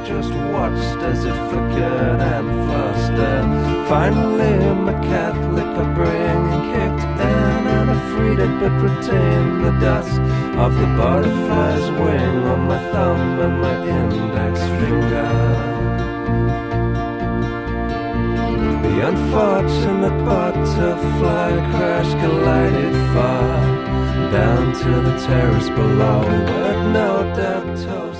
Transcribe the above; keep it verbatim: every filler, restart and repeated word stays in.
just watched as it flickered and flustered. Finally my Catholic upbringing kicked in, and I freed it but retained the dust of the butterfly's wing on my thumb and my index finger. The unfortunate butterfly crash collided far down to the terrace below, where no doubt toast